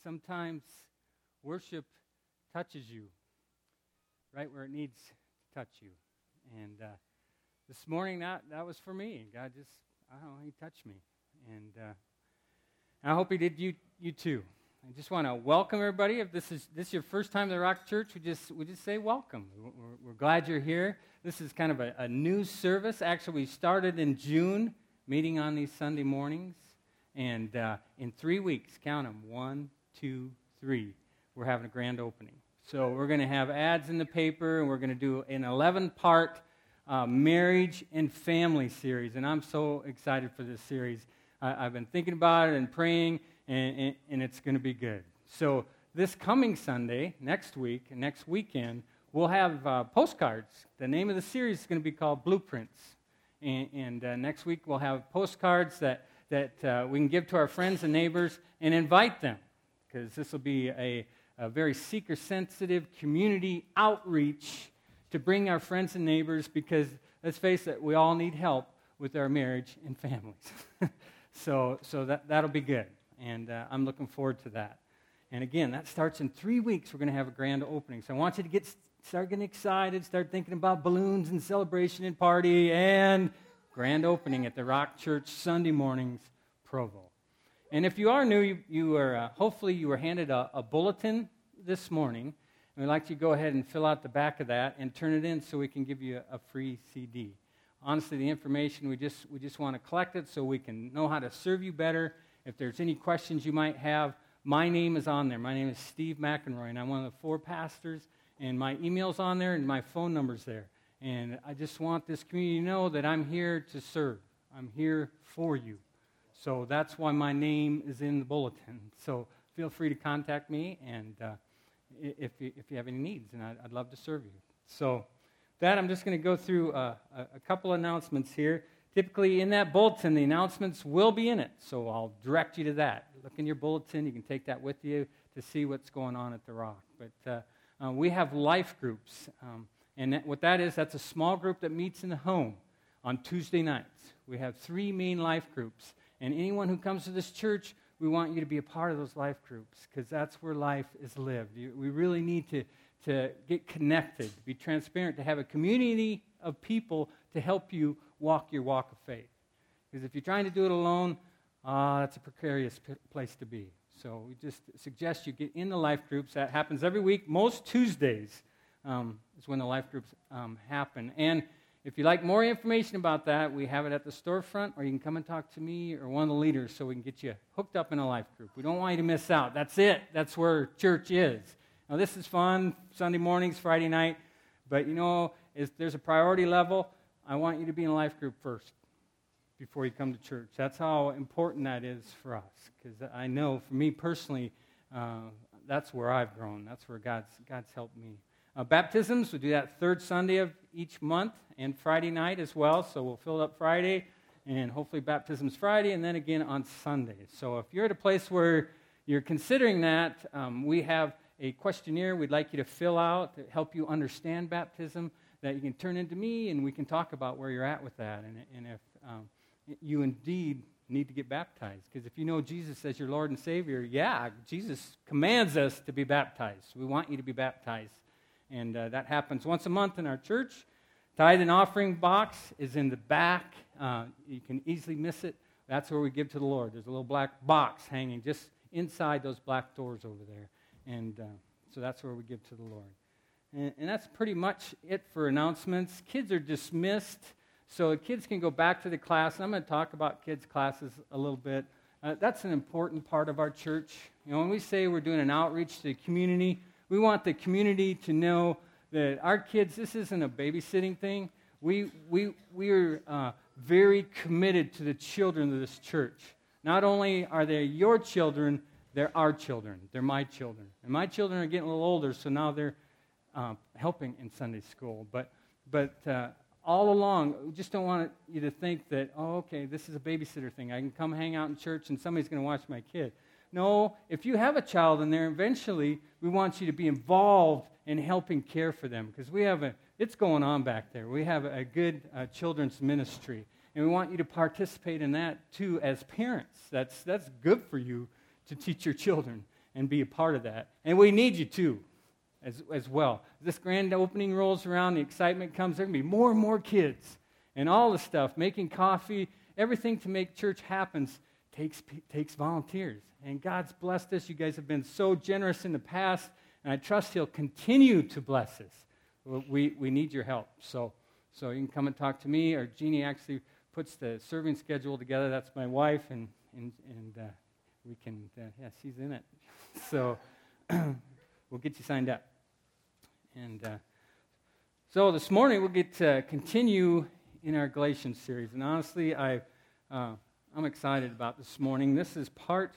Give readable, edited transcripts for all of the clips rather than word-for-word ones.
sometimes worship touches you right where it needs to touch you. And this morning, that was for me. God just, I don't know, He touched me. And I hope He did you too. I just want to welcome everybody. If this is your first time at the Rock Church, we just say welcome. We're glad you're here. This is kind of a new service. Actually, we started in June, meeting on these Sunday mornings. And in 3 weeks, count them, 1, 2, 3, we're having a grand opening. So we're going to have ads in the paper, and we're going to do an 11-part marriage and family series. And I'm so excited for this series. I've been thinking about it and praying, and it's going to be good. So this coming Sunday, next weekend, we'll have postcards. The name of the series is going to be called Blueprints. And next week we'll have postcards that we can give to our friends and neighbors and invite them, because this will be a very seeker-sensitive community outreach to bring our friends and neighbors, because, let's face it, we all need help with our marriage and families. so that'll be good, and I'm looking forward to that. And again, that starts in 3 weeks. We're going to have a grand opening. So I want you to start getting excited, start thinking about balloons and celebration and party, and grand opening at the Rock Church Sunday mornings, Provo. And if you are new, hopefully you were handed a bulletin this morning. And we'd like you to go ahead and fill out the back of that and turn it in so we can give you a free CD. Honestly, the information, we just want to collect it so we can know how to serve you better. If there's any questions you might have, my name is on there. My name is Steve McEnroy, and I'm one of the 4 pastors, and my email's on there, and my phone number's there. And I just want this community to know that I'm here to serve. I'm here for you. So that's why my name is in the bulletin. So feel free to contact me, and if you have any needs, and I'd love to serve you. So that, I'm just going to go through a couple announcements here. Typically in that bulletin, the announcements will be in it, so I'll direct you to that. Look in your bulletin. You can take that with you to see what's going on at the Rock. But we have life groups, and what that is, that's a small group that meets in the home on Tuesday nights. We have 3 main life groups, and anyone who comes to this church, we want you to be a part of those life groups, because that's where life is lived. We really need to get connected, to be transparent, to have a community of people to help you walk your walk of faith. Because if you're trying to do it alone, that's a precarious place to be. So we just suggest you get in the life groups. That happens every week. Most Tuesdays is when the life groups happen. And if you'd like more information about that, we have it at the storefront, or you can come and talk to me or one of the leaders so we can get you hooked up in a life group. We don't want you to miss out. That's it. That's where church is. Now, this is fun, Sunday mornings, Friday night, but there's a priority level. I want you to be in a life group first before you come to church. That's how important that is for us, because I know for me personally, that's where I've grown. That's where God's helped me. Baptisms, we do that 3rd Sunday of each month and Friday night as well, so we'll fill it up Friday, and hopefully baptisms Friday, and then again on Sunday. So if you're at a place where you're considering that, we have a questionnaire we'd like you to fill out to help you understand baptism that you can turn into me, and we can talk about where you're at with that, and if you indeed need to get baptized. Because if you know Jesus as your Lord and Savior, Jesus commands us to be baptized. We want you to be baptized. And that happens once a month in our church. Tithe and offering box is in the back. You can easily miss it. That's where we give to the Lord. There's a little black box hanging just inside those black doors over there. And so that's where we give to the Lord. And that's pretty much it for announcements. Kids are dismissed, so the kids can go back to the class. And I'm going to talk about kids' classes a little bit. That's an important part of our church. When we say we're doing an outreach to the community, we want the community to know that our kids, this isn't a babysitting thing. We are very committed to the children of this church. Not only are they your children, they're our children. They're my children. And my children are getting a little older, so now they're helping in Sunday school. But all along, we just don't want you to think that, this is a babysitter thing. I can come hang out in church and somebody's going to watch my kid. No, if you have a child in there, eventually we want you to be involved in helping care for them, because it's going on back there. We have a good children's ministry, and we want you to participate in that too as parents. That's good for you to teach your children and be a part of that. And we need you too, as well. This grand opening rolls around, the excitement comes, there are going to be more and more kids. And all the stuff, making coffee, everything to make church happen takes volunteers. And God's blessed us. You guys have been so generous in the past, and I trust He'll continue to bless us. We need your help. So you can come and talk to me, or Jeannie actually puts the serving schedule together. That's my wife, and we can, she's in it. So we'll get you signed up. And so this morning we'll get to continue in our Galatians series. And honestly, I'm excited about this morning. This is part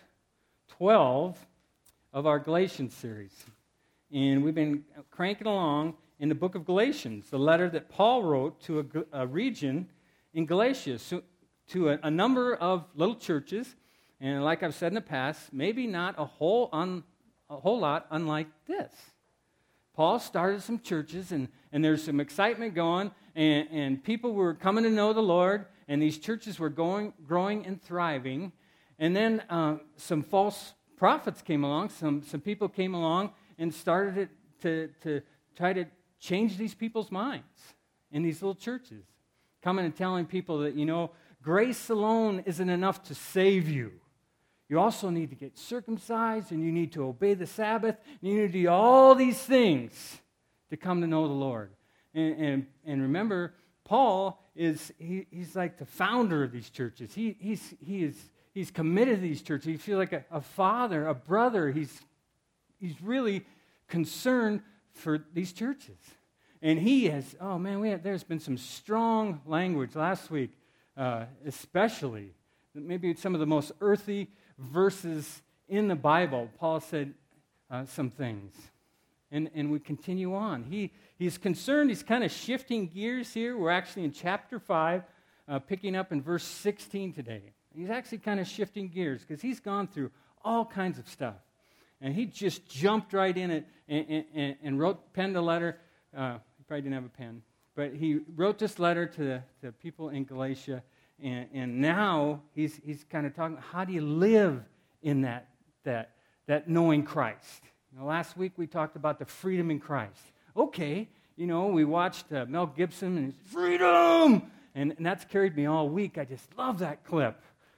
12 of our Galatians series. And we've been cranking along in the book of Galatians, the letter that Paul wrote to a region in Galatia, to a number of little churches. And like I've said in the past, maybe not a whole lot unlike this. Paul started some churches, and there's some excitement going, and people were coming to know the Lord, and these churches were growing and thriving. And then some false prophets came along, some people came along and started to try to change these people's minds in these little churches, coming and telling people that, grace alone isn't enough to save you. You also need to get circumcised, and you need to obey the Sabbath, and you need to do all these things to come to know the Lord. And remember, Paul he's like the founder of these churches. He's committed to these churches. He feels like a father, a brother. He's really concerned for these churches. And he has, there's been some strong language last week, especially, maybe some of the most earthy verses in the Bible. Paul said some things. And we continue on. He's concerned. He's kind of shifting gears here. We're actually in chapter 5, picking up in verse 16 today. He's actually kind of shifting gears because he's gone through all kinds of stuff. And he just jumped right in it and penned a letter. He probably didn't have a pen. But he wrote this letter to the people in Galatia. And now he's kind of talking, how do you live in that knowing Christ? Last week we talked about the freedom in Christ. Okay, we watched Mel Gibson and his freedom, and that's carried me all week. I just love that clip.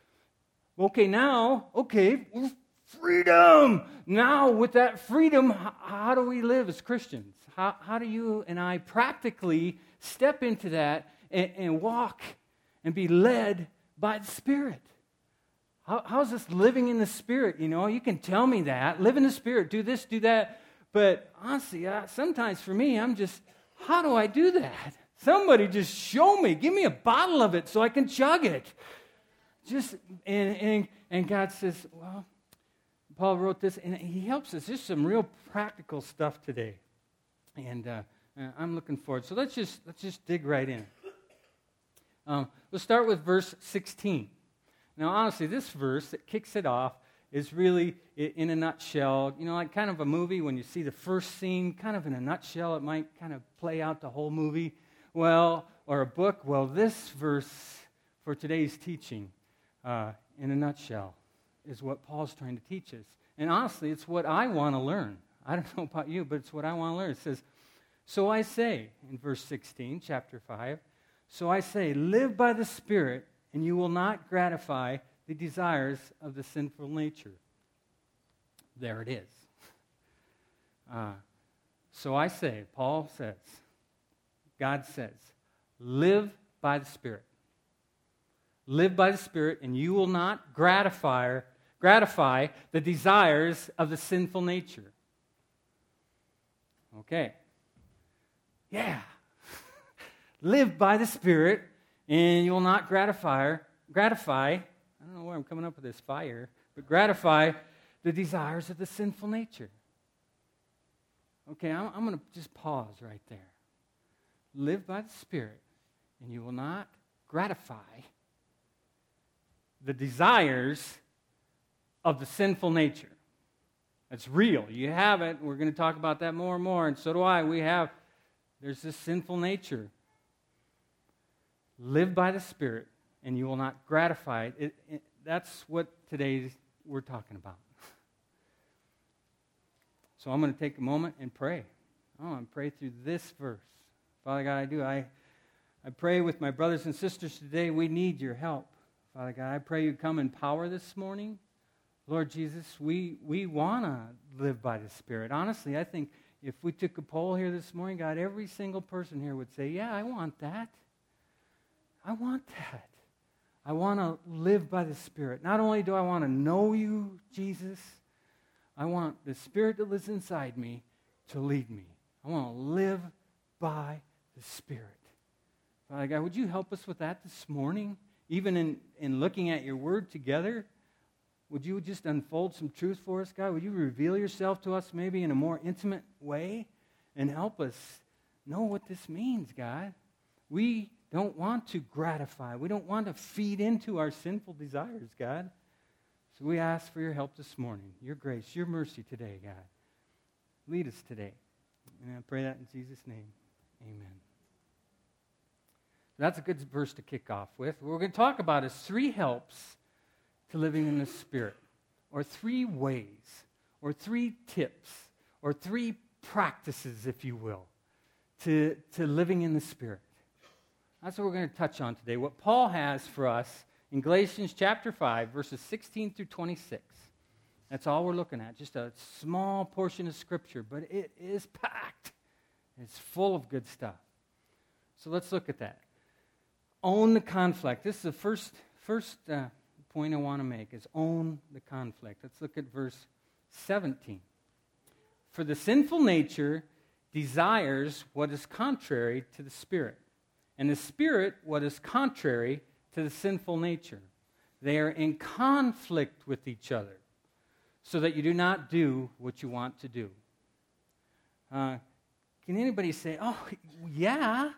Freedom. Now with that freedom, how do we live as Christians? How do you and I practically step into that and walk and be led by the Spirit? How's this living in the Spirit? You can tell me that. Live in the Spirit. Do this, do that. But honestly, sometimes for me, I'm just, how do I do that? Somebody just show me. Give me a bottle of it so I can chug it. And God says, well, Paul wrote this, and he helps us. Just some real practical stuff today. And I'm looking forward. So let's just dig right in. We'll start with verse 16. Now, honestly, this verse that kicks it off is really, in a nutshell, like kind of a movie, when you see the first scene, kind of in a nutshell, it might kind of play out the whole movie. Well, or a book. Well, this verse for today's teaching, in a nutshell, is what Paul's trying to teach us. And honestly, it's what I want to learn. I don't know about you, but it's what I want to learn. It says, so I say, in verse 16, chapter 5, so I say, live by the Spirit, and you will not gratify the desires of the sinful nature. There it is. So I say, Paul says, God says, live by the Spirit. Live by the Spirit, and you will not gratify the desires of the sinful nature. Okay. Yeah. Live by the Spirit, and you will not gratify, I don't know where I'm coming up with this fire, but gratify the desires of the sinful nature. Okay, I'm going to just pause right there. Live by the Spirit, and you will not gratify the desires of the sinful nature. That's real. You have it. We're going to talk about that more and more, and so do I. There's this sinful nature. Live by the Spirit, and you will not gratify it. That's what today we're talking about. So I'm going to take a moment and pray. I want to pray through this verse. Father God, I pray with my brothers and sisters today, we need your help. Father God, I pray you come in power this morning. Lord Jesus, we want to live by the Spirit. Honestly, I think if we took a poll here this morning, God, every single person here would say, yeah, I want that. I want that. I want to live by the Spirit. Not only do I want to know you, Jesus, I want the Spirit that lives inside me to lead me. I want to live by the Spirit. Father God, would you help us with that this morning? Even in looking at your word together, would you just unfold some truth for us, God? Would you reveal yourself to us maybe in a more intimate way and help us know what this means, God? We don't want to gratify. We don't want to feed into our sinful desires, God. So we ask for your help this morning, your grace, your mercy today, God. Lead us today. And I pray that in Jesus' name. Amen. That's a good verse to kick off with. What we're going to talk about is 3 helps to living in the Spirit, or 3 ways, or 3 tips, or 3 practices, if you will, to living in the Spirit. That's what we're going to touch on today. What Paul has for us in Galatians chapter 5, verses 16 through 26. That's all we're looking at, just a small portion of Scripture, but it is packed. It's full of good stuff. So let's look at that. Own the conflict. This is the first point I want to make, is own the conflict. Let's look at verse 17. For the sinful nature desires what is contrary to the Spirit, and the Spirit what is contrary to the sinful nature. They are in conflict with each other, so that you do not do what you want to do. Can anybody say, oh, yeah?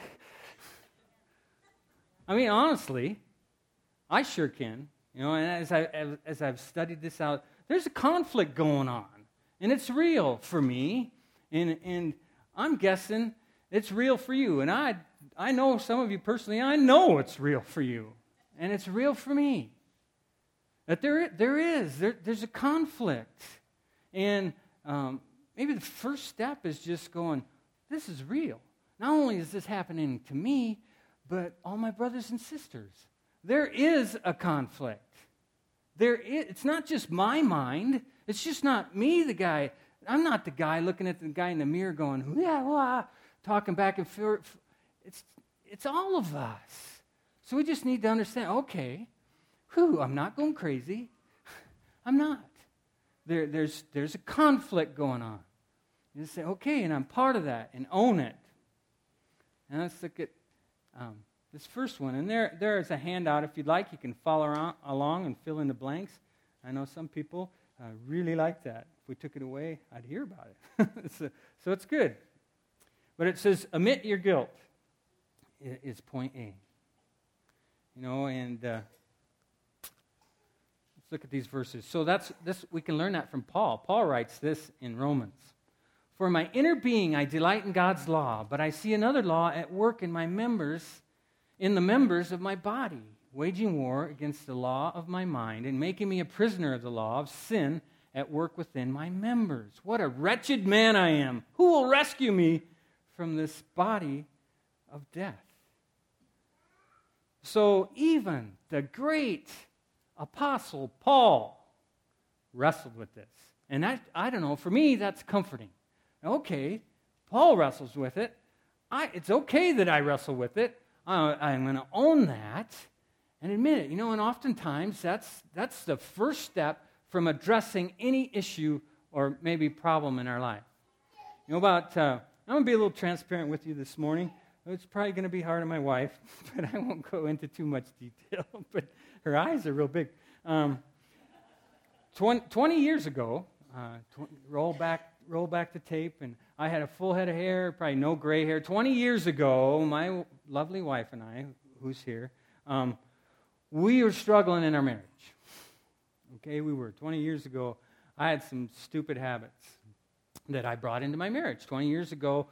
I mean, honestly, I sure can. You know, and as I've studied this out, there's a conflict going on, and it's real for me, and I'm guessing it's real for you. And I know some of you personally, I know it's real for you, and it's real for me. That there's a conflict, and maybe the first step is just going, this is real. Not only is this happening to me, but all my brothers and sisters. There is a conflict. It's not just my mind. It's just not me, the guy. I'm not the guy looking at the guy in the mirror going, yeah, well, talking back and forth. It's all of us. So we just need to understand, okay, I'm not going crazy. I'm not. There's a conflict going on. You just say, okay, and I'm part of that, and own it. And let's look at this first one. And there is a handout. If you'd like, you can follow along and fill in the blanks. I know some people really like that. If we took it away, I'd hear about it. So it's good. But it says, admit your guilt is point A. You know, and let's look at these verses. So we can learn that from Paul. Paul writes this in Romans. For my inner being I delight in God's law, but I see another law at work in the members of my body, waging war against the law of my mind and making me a prisoner of the law of sin at work within my members. What a wretched man I am. Who will rescue me from this body of death? So even the great apostle Paul wrestled with this. And I don't know, for me, that's comforting. Okay, Paul wrestles with it. It's okay that I wrestle with it. I'm going to own that and admit it. You know, and oftentimes that's the first step from addressing any issue or maybe problem in our life. You know, I'm going to be a little transparent with you this morning. It's probably going to be hard on my wife, but I won't go into too much detail. But her eyes are real big. 20 years ago, roll back the tape, and I had a full head of hair, probably no gray hair. 20 years ago, my lovely wife and I, who's here, we were struggling in our marriage. Okay, we were. 20 years ago, I had some stupid habits that I brought into my marriage. 20 years ago,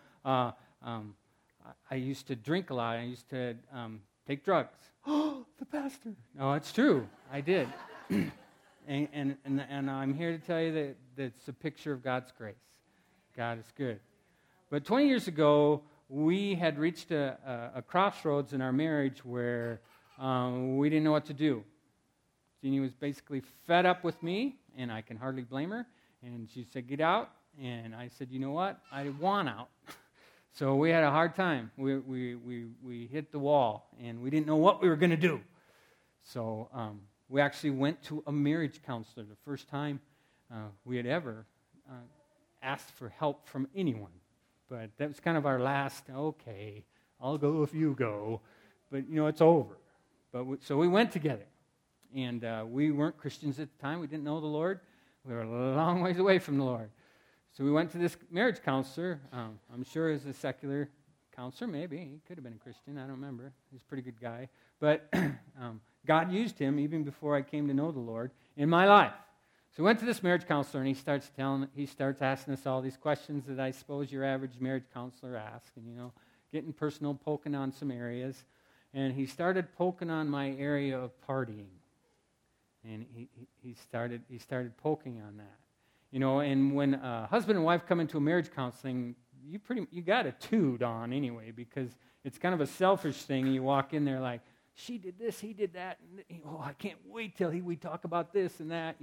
I used to drink a lot. I used to take drugs. Oh, the pastor. No, it's true. I did. and I'm here to tell you that's a picture of God's grace. God is good. But 20 years ago, we had reached a crossroads in our marriage where we didn't know what to do. Jeannie was basically fed up with me, and I can hardly blame her. And she said, get out. And I said, you know what? I want out. So we had a hard time. We hit the wall, and we didn't know what we were going to do. So we actually went to a marriage counselor, the first time we had ever asked for help from anyone. But that was kind of our last, okay, I'll go if you go. But, it's over. So we went together. And we weren't Christians at the time. We didn't know the Lord. We were a long ways away from the Lord. So we went to this marriage counselor. I'm sure he was a secular counselor, maybe. He could have been a Christian. I don't remember. He's a pretty good guy. But God used him even before I came to know the Lord in my life. So we went to this marriage counselor, and he starts asking us all these questions that I suppose your average marriage counselor asks, and, getting personal, poking on some areas. And he started poking on my area of partying. And he started poking on that. And when husband and wife come into a marriage counseling, you got to toot on anyway, because it's kind of a selfish thing. And you walk in there like, she did this, he did that, and I can't wait till we talk about this and that,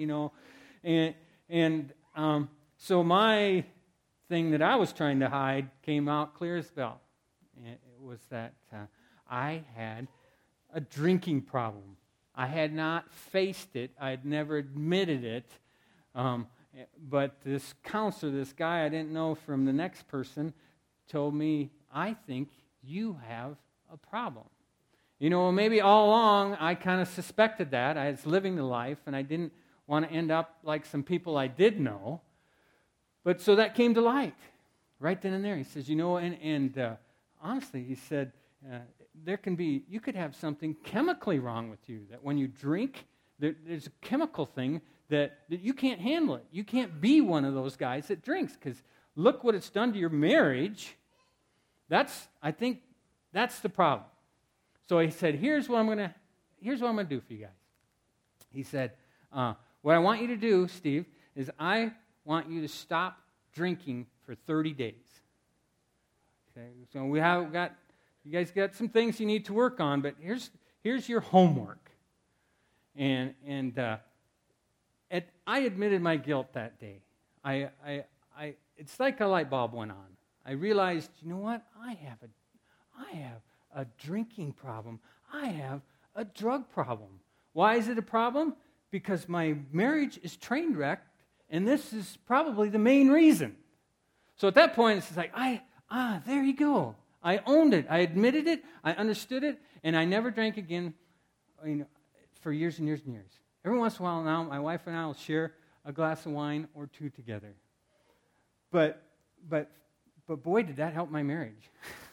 And so my thing that I was trying to hide came out clear as bell. It was that I had a drinking problem. I had not faced it. I had never admitted it. But this counselor, this guy I didn't know from the next person, told me, I think you have a problem. Maybe all along I kind of suspected that. I was living the life, and I didn't want to end up like some people I did know. But so that came to light right then and there. He says, honestly, he said, you could have something chemically wrong with you, that when you drink, there's a chemical thing that you can't handle it. You can't be one of those guys that drinks, because look what it's done to your marriage. I think that's the problem. So he said, here's what I'm going to do for you guys. He said, what I want you to do, Steve, is I want you to stop drinking for 30 days. Okay, so you guys got some things you need to work on, but here's your homework. And I admitted my guilt that day. It's like a light bulb went on. I realized, you know what? I have a drinking problem. I have a drug problem. Why is it a problem? Because my marriage is train wrecked, and this is probably the main reason. So at that point, it's like, there you go. I owned it. I admitted it. I understood it, and I never drank again for years and years and years. Every once in a while now, my wife and I will share a glass of wine or two together. But boy, did that help my marriage.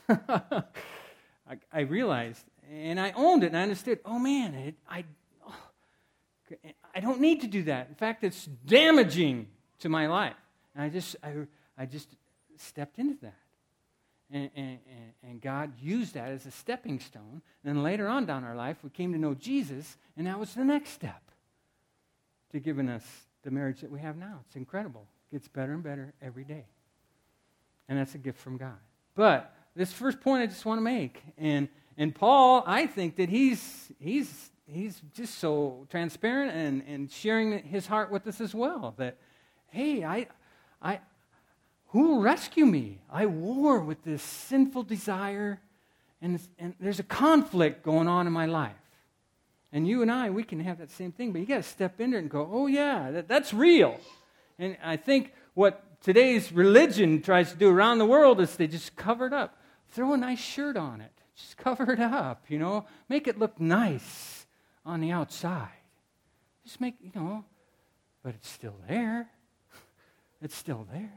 I realized, and I owned it, and I understood, oh man, I don't need to do that. In fact, it's damaging to my life. And I just stepped into that. And God used that as a stepping stone. And then later on down our life, we came to know Jesus, and that was the next step to giving us the marriage that we have now. It's incredible. It gets better and better every day. And that's a gift from God. But this first point I just want to make, and Paul, I think that he's just so transparent and sharing his heart with us as well. That, hey, who will rescue me? I war with this sinful desire, and there's a conflict going on in my life. And you and I, we can have that same thing, but you got to step into it and go, oh yeah, that's real. And I think what today's religion tries to do around the world is they just cover it up. Throw a nice shirt on it. Just cover it up, Make it look nice on the outside. Just make, but it's still there. It's still there.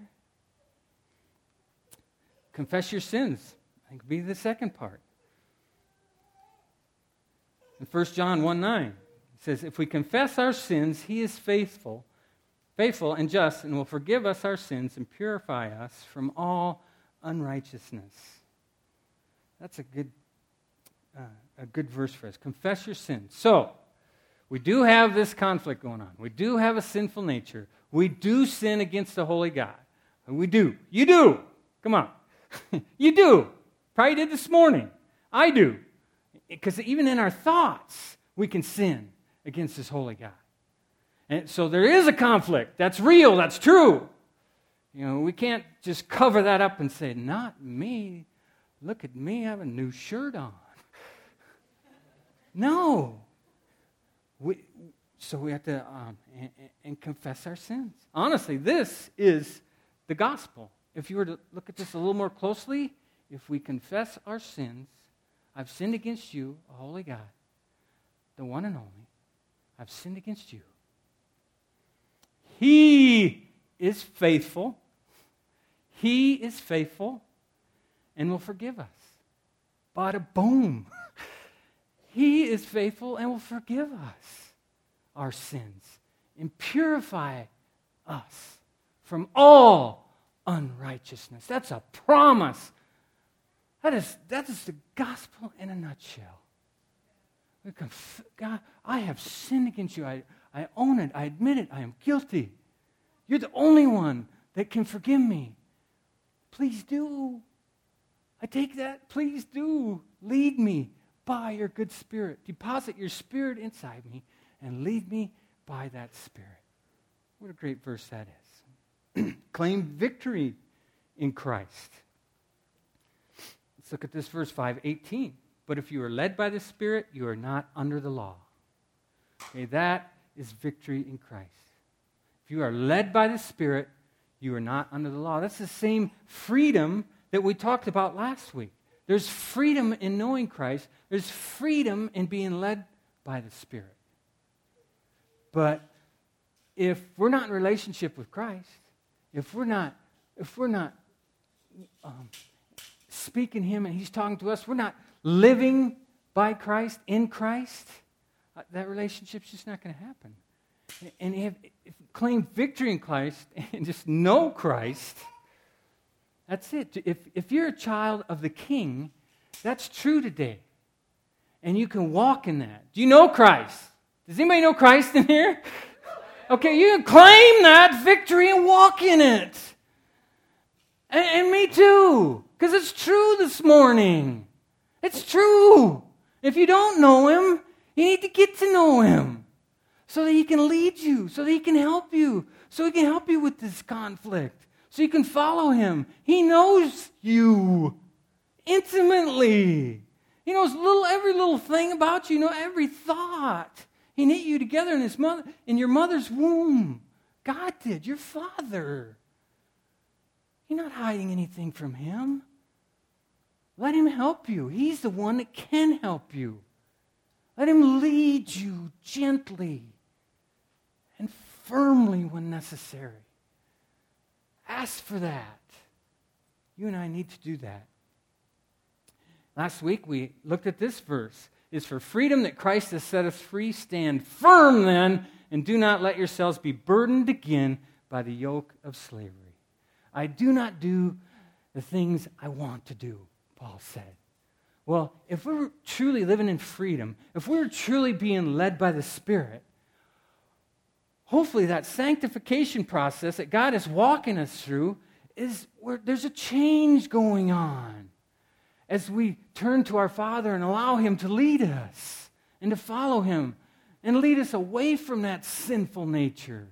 Confess your sins. I think would be the second part. In 1 John 1:9, it says, if we confess our sins, he is faithful and just, and will forgive us our sins and purify us from all unrighteousness. That's a good verse for us. Confess your sins. So, we do have this conflict going on. We do have a sinful nature. We do sin against the holy God. And we do. You do. Come on. You do. Probably did this morning. I do. Because even in our thoughts, we can sin against this holy God. And so there is a conflict. That's real. That's true. We can't just cover that up and say, not me. Look at me. I have a new shirt on. No. So we have to and confess our sins. Honestly, this is the gospel. If you were to look at this a little more closely, if we confess our sins, I've sinned against you, a holy God, the one and only. I've sinned against you. He is faithful. He is faithful and will forgive us. Bada boom. He is faithful and will forgive us our sins and purify us from all unrighteousness. That's a promise. That is the gospel in a nutshell. God, I have sinned against you. I own it. I admit it. I am guilty. You're the only one that can forgive me. Please do. I take that. Please do. Lead me by your good Spirit. Deposit your Spirit inside me and lead me by that Spirit. What a great verse that is. Claim victory in Christ. Let's look at this verse 5:18. But if you are led by the Spirit, you are not under the law. Okay, that is victory in Christ. If you are led by the Spirit, you are not under the law. That's the same freedom that we talked about last week. There's freedom in knowing Christ. There's freedom in being led by the Spirit. But if we're not in relationship with Christ, if we're not speaking Him and He's talking to us, we're not living by Christ, in Christ, that relationship's just not going to happen. And if claim victory in Christ and just know Christ, that's it. If you're a child of the King, that's true today. And you can walk in that. Do you know Christ? Does anybody know Christ in here? Okay, you can claim that victory and walk in it. And me too. Because it's true this morning. It's true. If you don't know Him, you need to get to know Him so that He can lead you, so that He can help you, so He can help you with this conflict, so you can follow Him. He knows you intimately. He knows every little thing about you, every thought. He knit you together in your mother's womb. God did, your Father. You're not hiding anything from Him. Let Him help you. He's the one that can help you. Let Him lead you gently and firmly when necessary. Ask for that. You and I need to do that. Last week we looked at this verse. It's for freedom that Christ has set us free. Stand firm then, and do not let yourselves be burdened again by the yoke of slavery. I do not do the things I want to do, Paul said. Well, if we were truly living in freedom, if we were truly being led by the Spirit, hopefully that sanctification process that God is walking us through is where there's a change going on as we turn to our Father and allow Him to lead us and to follow Him and lead us away from that sinful nature.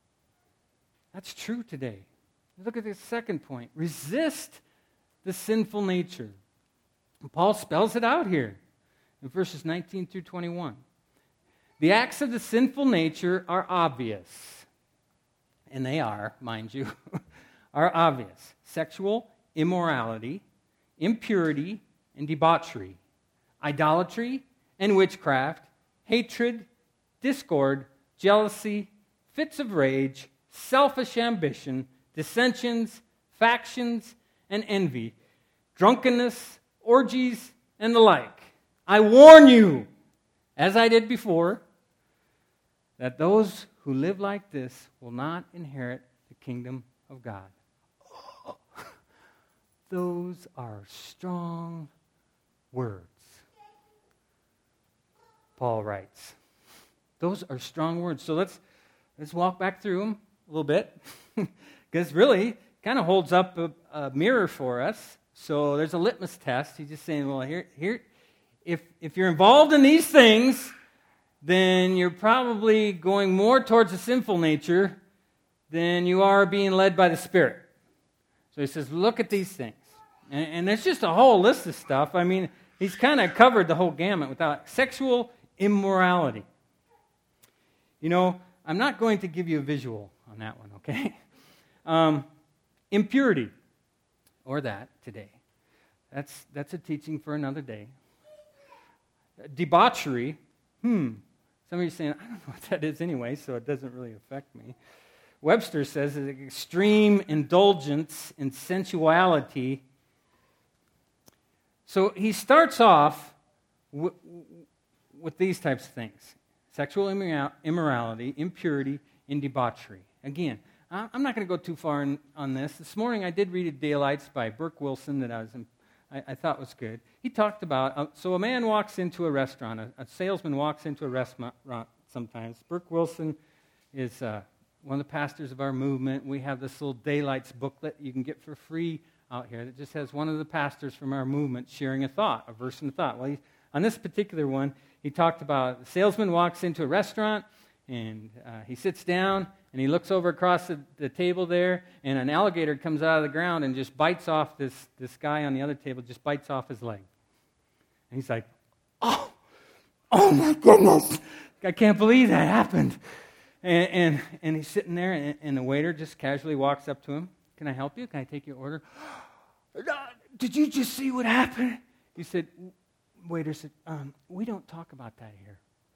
That's true today. Look at the second point. Resist the sinful nature. And Paul spells it out here in verses 19 through 21. The acts of the sinful nature are obvious. And they are, mind you, are obvious. Sexual immorality, impurity and debauchery, idolatry and witchcraft, hatred, discord, jealousy, fits of rage, selfish ambition, dissensions, factions, and envy, drunkenness, orgies, and the like. I warn you, as I did before, that those who live like this will not inherit the kingdom of God. Oh, those are strong words. Paul writes. Those are strong words. So let's walk back through them. a little bit, because really kind of holds up a mirror for us. So there's a litmus test. He's just saying, well, here, if you're involved in these things, then you're probably going more towards a sinful nature than you are being led by the Spirit. So he says, look at these things. And there's just a whole list of stuff. I mean, he's kind of covered the whole gamut without sexual immorality. You know, I'm not going to give you a visual on that one, okay? Impurity, or that today. That's a teaching for another day. Debauchery, some of you are saying, I don't know what that is anyway, so it doesn't really affect me. Webster says it's extreme indulgence in sensuality. So he starts off with these types of things: sexual immorality, impurity, and debauchery. Again, I'm not going to go too far on this. This morning I did read a Daylights by Burke Wilson that I thought was good. He talked about, so a man walks into a restaurant, a salesman walks into a restaurant sometimes. Burke Wilson is one of the pastors of our movement. We have this little Daylights booklet you can get for free out here that just has one of the pastors from our movement sharing a thought, a verse in a thought. Well, on this particular one, he talked about the salesman walks into a restaurant, and he sits down, and he looks over across the table there, and an alligator comes out of the ground and just bites off this guy on the other table, just bites off his leg. And he's like, oh my goodness, I can't believe that happened. And he's sitting there, and the waiter just casually walks up to him. Can I help you? Can I take your order? Did you just see what happened? He said, waiter said, we don't talk about that here.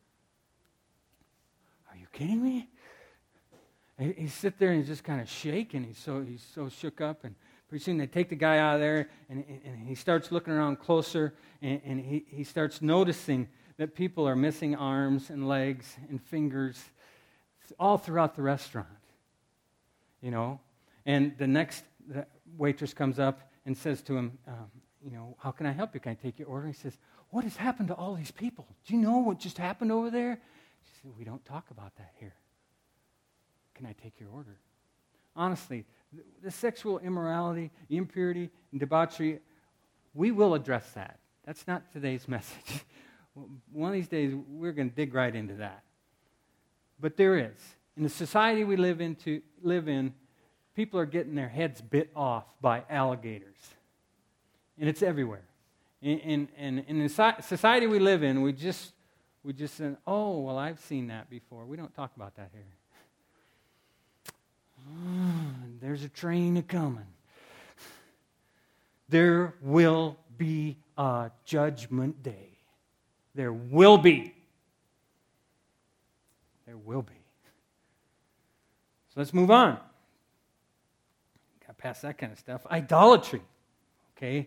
Are you kidding me? He sit there and he's just kind of shaking. He's so shook up, and pretty soon they take the guy out of there, and he starts looking around closer, and he starts noticing that people are missing arms and legs and fingers all throughout the restaurant, you know. And the waitress comes up and says to him, how can I help you? Can I take your order? He says, what has happened to all these people? Do you know what just happened over there? She said, we don't talk about that here. Can I take your order? Honestly, the sexual immorality, impurity, and debauchery, we will address that. That's not today's message. One of these days, we're going to dig right into that. But there is. In the society we live in, people are getting their heads bit off by alligators. And it's everywhere. And in the society we live in, we just say, oh, well, I've seen that before. We don't talk about that here. There's a train a-coming. There will be a judgment day. There will be. There will be. So let's move on. Got past that kind of stuff. Idolatry. Okay?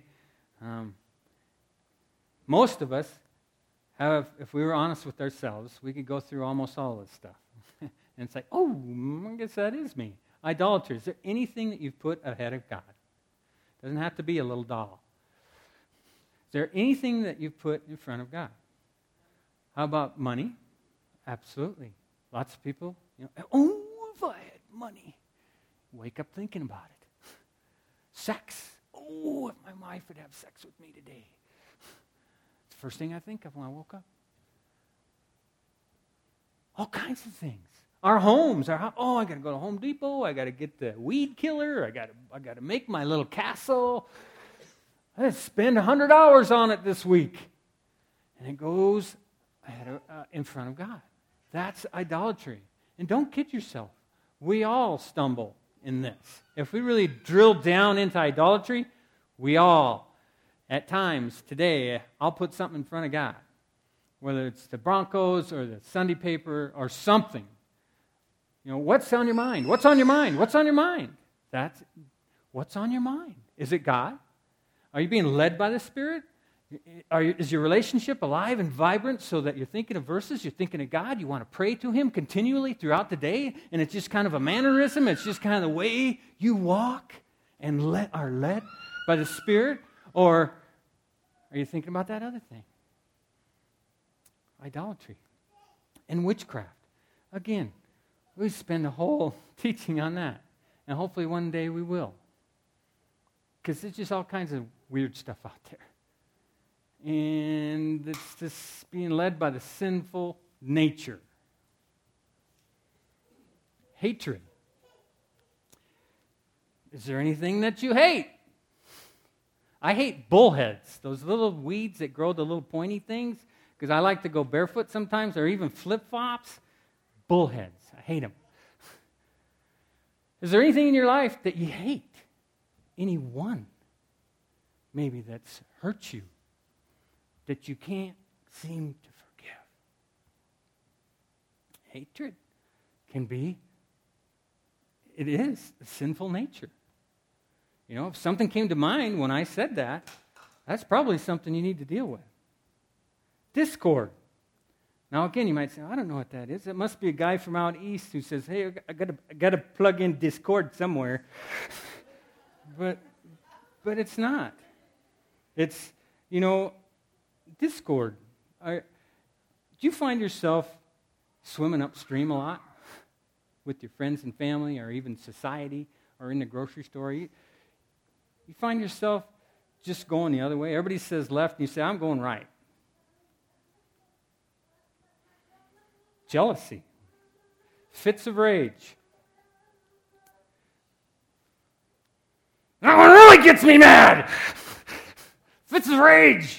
Most of us have, if we were honest with ourselves, we could go through almost all of this stuff. And it's like, oh, I guess that is me. Idolatry. Is there anything that you've put ahead of God? It doesn't have to be a little doll. Is there anything that you've put in front of God? How about money? Absolutely. Lots of people, oh, if I had money. Wake up thinking about it. Sex. Oh, if my wife would have sex with me today. It's the first thing I think of when I woke up. All kinds of things. Our homes, I got to go to Home Depot. I got to get the weed killer. I got to make my little castle. I had to spend 100 hours on it this week. And it goes in front of God. That's idolatry. And don't kid yourself. We all stumble in this. If we really drill down into idolatry, we all, at times today, I'll put something in front of God. Whether it's the Broncos or the Sunday paper or something. What's on your mind? What's on your mind? What's on your mind? That's what's on your mind. Is it God? Are you being led by the Spirit? Is your relationship alive and vibrant so that you're thinking of verses, you're thinking of God, you want to pray to Him continually throughout the day, and it's just kind of a mannerism, it's just kind of the way you walk and are led by the Spirit? Or are you thinking about that other thing? Idolatry and witchcraft. Again, We spend a whole teaching on that. And hopefully one day we will. Because there's just all kinds of weird stuff out there. And it's just being led by the sinful nature. Hatred. Is there anything that you hate? I hate bullheads, those little weeds that grow the little pointy things, because I like to go barefoot sometimes, or even flip-flops. Bullheads, I hate them. Is there anything in your life that you hate? Anyone, maybe that's hurt you, that you can't seem to forgive? Hatred can be, it is the sinful nature. You know, if something came to mind when I said that, that's probably something you need to deal with. Discord. Now, again, you might say, I don't know what that is. It must be a guy from out east who says, hey, I got to plug in Discord somewhere. But it's not. It's, discord. Do you find yourself swimming upstream a lot with your friends and family, or even society, or in the grocery store? You find yourself just going the other way. Everybody says left, and you say, I'm going right. Jealousy. Fits of rage. That one really gets me mad. Fits of rage.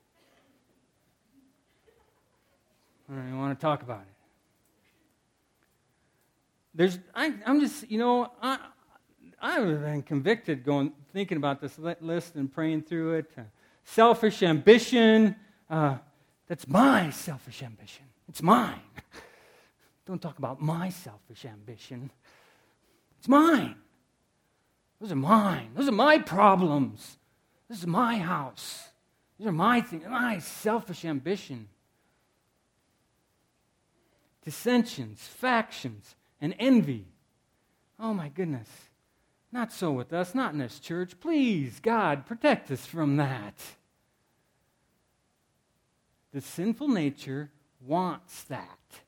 I don't even want to talk about it. I'm just, I've been convicted thinking about this list and praying through it. Selfish ambition. That's my selfish ambition. It's mine. Don't talk about my selfish ambition. It's mine. Those are mine. Those are my problems. This is my house. These are my things. My selfish ambition. Dissensions, factions, and envy. Oh my goodness. Not so with us, not in this church. Please, God, protect us from that. The sinful nature wants that.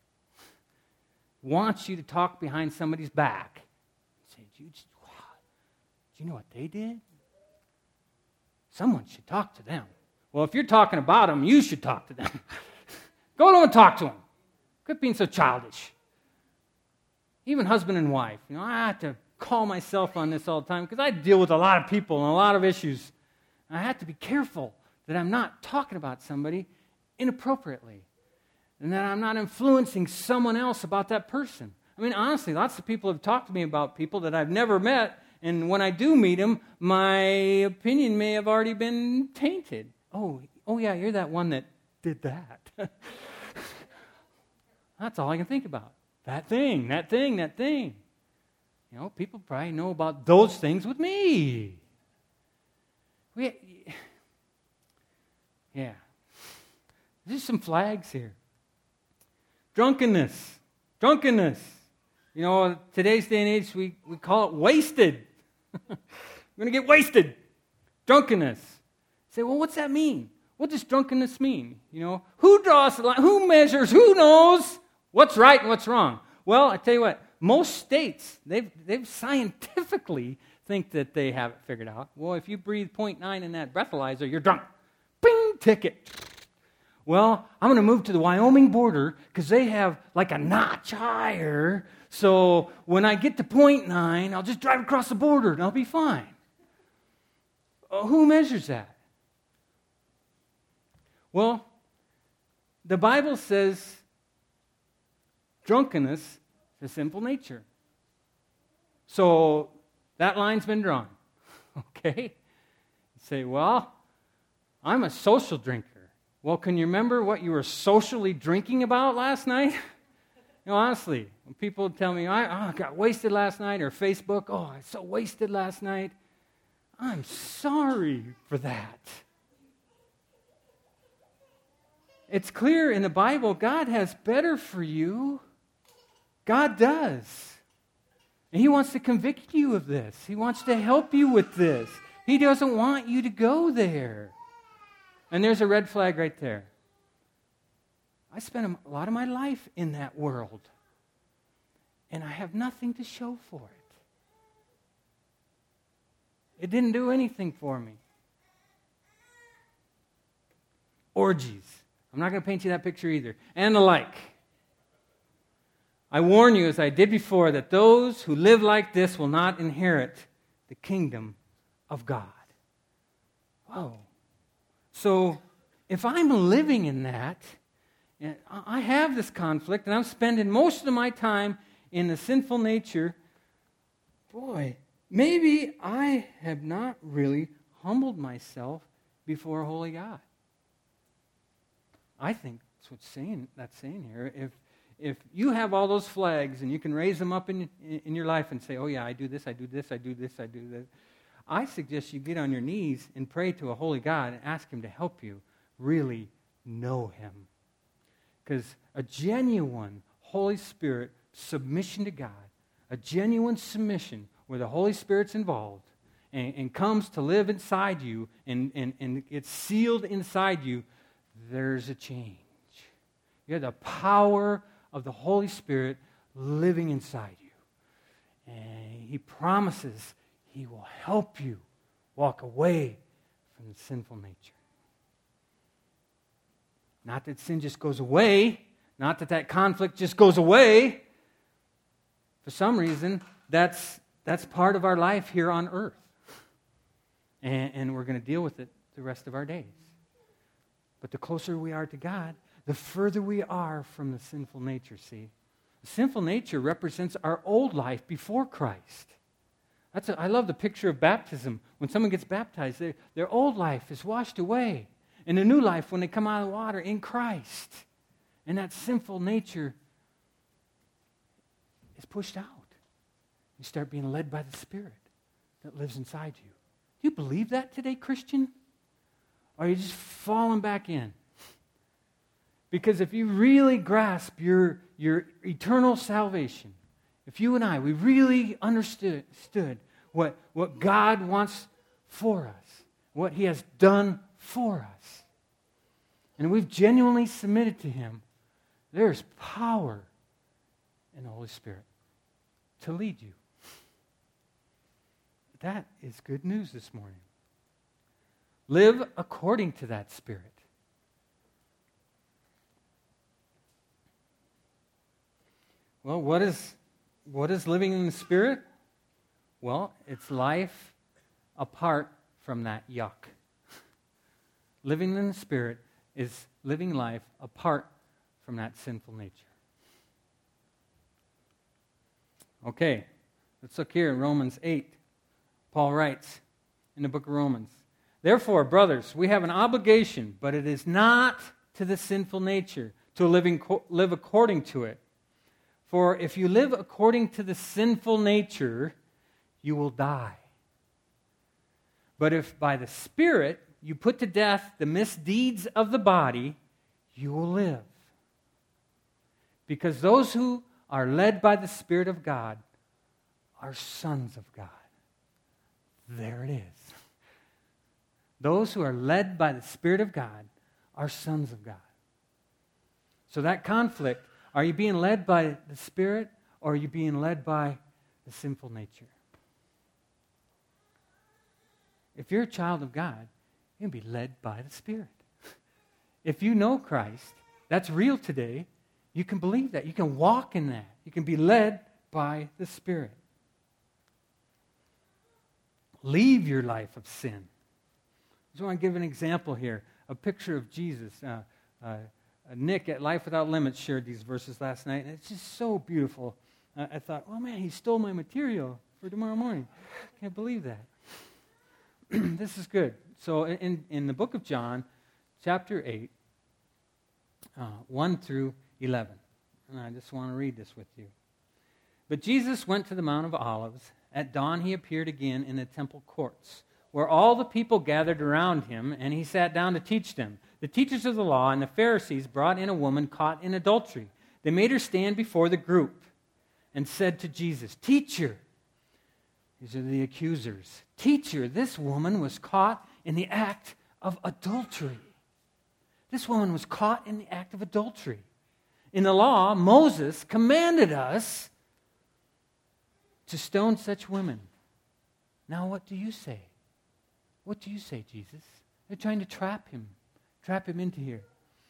Wants you to talk behind somebody's back. Say, do you know what they did? Someone should talk to them. Well, if you're talking about them, you should talk to them. Go to them and talk to them. Quit being so childish. Even husband and wife. I have to call myself on this all the time because I deal with a lot of people and a lot of issues. I have to be careful that I'm not talking about somebody inappropriately and that I'm not influencing someone else about that person. I mean, honestly, lots of people have talked to me about people that I've never met, and when I do meet them, my opinion may have already been tainted. Oh yeah, you're that one that did that. That's all I can think about. That thing. People probably know about those things with me. Yeah. There's some flags here. Drunkenness. Today's day and age, we call it wasted. I'm going to get wasted. Drunkenness. Say, well, what's that mean? What does drunkenness mean? Who draws the line? Who measures? Who knows what's right and what's wrong? Well, I tell you what, most states, they've scientifically think that they have it figured out. Well, if you breathe 0.9 in that breathalyzer, you're drunk. Bing, ticket. Well, I'm going to move to the Wyoming border because they have like a notch higher. So when I get to 0.9, I'll just drive across the border and I'll be fine. Who measures that? Well, the Bible says drunkenness is a sinful nature. So that line's been drawn. Okay? You say, well, I'm a social drinker. Well, can you remember what you were socially drinking about last night? Honestly, when people tell me, I got wasted last night, or Facebook, I was so wasted last night, I'm sorry for that. It's clear in the Bible, God has better for you. God does. And He wants to convict you of this. He wants to help you with this. He doesn't want you to go there. And there's a red flag right there. I spent a lot of my life in that world. and I have nothing to show for it. It didn't do anything for me. Orgies. I'm not going to paint you that picture either. And the like. I warn you, as I did before, that those who live like this will not inherit the kingdom of God. Whoa. So, if I'm living in that, and I have this conflict, and I'm spending most of my time in the sinful nature, boy, maybe I have not really humbled myself before a holy God. I think that's what's that's saying here. If you have all those flags and you can raise them up in your life and say, oh yeah, I do this, I do this, I do this, I do this, I suggest you get on your knees and pray to a holy God and ask Him to help you really know Him. Because a genuine Holy Spirit submission to God, a genuine submission where the Holy Spirit's involved and comes to live inside you and it's sealed inside you, there's a change. You have the power of the Holy Spirit living inside you. And He promises He will help you walk away from the sinful nature. Not that sin just goes away, not that conflict just goes away. For some reason, that's part of our life here on earth. And we're going to deal with it the rest of our days. But the closer we are to God, the further we are from the sinful nature, see? The sinful nature represents our old life before Christ. I love the picture of baptism. When someone gets baptized, their old life is washed away. And a new life when they come out of the water in Christ. And that sinful nature is pushed out. You start being led by the Spirit that lives inside you. Do you believe that today, Christian? Or are you just falling back in? Because if you really grasp your eternal salvation, if you and I, we really understood what God wants for us, what He has done for us, and we've genuinely submitted to Him, there's power in the Holy Spirit to lead you. That is good news this morning. Live according to that Spirit. Well, what is living in the Spirit? Well, it's life apart from that yuck. Living in the Spirit is living life apart from that sinful nature. Okay, let's look here in Romans 8. Paul writes in the book of Romans, therefore, brothers, we have an obligation, but it is not to the sinful nature to live according to it. For if you live according to the sinful nature, you will die. But if by the Spirit you put to death the misdeeds of the body, you will live. Because those who are led by the Spirit of God are sons of God. There it is. Those who are led by the Spirit of God are sons of God. So that conflict, are you being led by the Spirit or are you being led by the sinful nature? If you're a child of God, you're going to be led by the Spirit. If you know Christ, that's real today, you can believe that. You can walk in that. You can be led by the Spirit. Leave your life of sin. I just want to give an example here, a picture of Jesus. Nick at Life Without Limits shared these verses last night, and it's just so beautiful. I thought, oh man, he stole my material for tomorrow morning. Can't believe that. This is good. So in the book of John, chapter 8, 1 through 11, and I just want to read this with you. But Jesus went to the Mount of Olives. At dawn he appeared again in the temple courts, where all the people gathered around him, and he sat down to teach them. The teachers of the law and the Pharisees brought in a woman caught in adultery. They made her stand before the group and said to Jesus, "Teacher," these are the accusers, "Teacher, this woman was caught in the act of adultery." This woman was caught in the act of adultery. In the law, Moses commanded us to stone such women. Now what do you say? What do you say, Jesus? They're trying to trap him into here.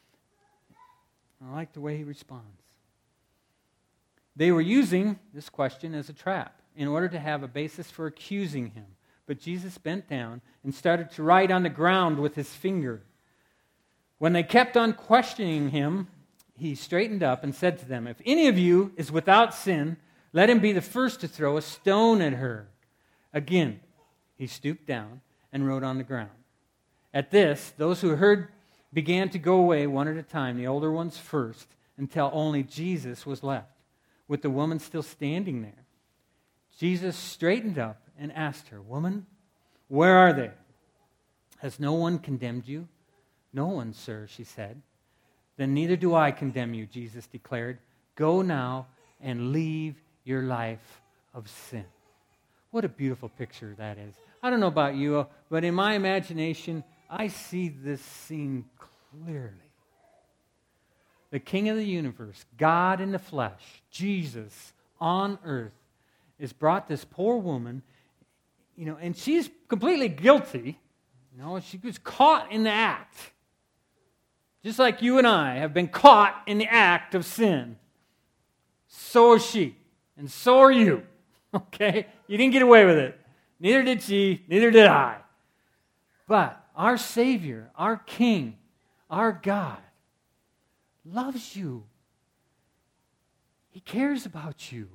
I like the way he responds. They were using this question as a trap in order to have a basis for accusing him. But Jesus bent down and started to write on the ground with his finger. When they kept on questioning him, he straightened up and said to them, "If any of you is without sin, let him be the first to throw a stone at her." Again, he stooped down and wrote on the ground. At this, those who heard began to go away one at a time, the older ones first, until only Jesus was left, with the woman still standing there. Jesus straightened up and asked her, "Woman, where are they? Has no one condemned you?" "No one, sir," she said. "Then neither do I condemn you," Jesus declared. "Go now and leave your life of sin." What a beautiful picture that is. I don't know about you, but in my imagination, I see this scene clearly. The King of the universe, God in the flesh, Jesus on earth, has brought this poor woman, and she's completely guilty. She was caught in the act. Just like you and I have been caught in the act of sin. So is she, and so are you. Okay? You didn't get away with it. Neither did she, neither did I. But our Savior, our King, our God loves you. He cares about you.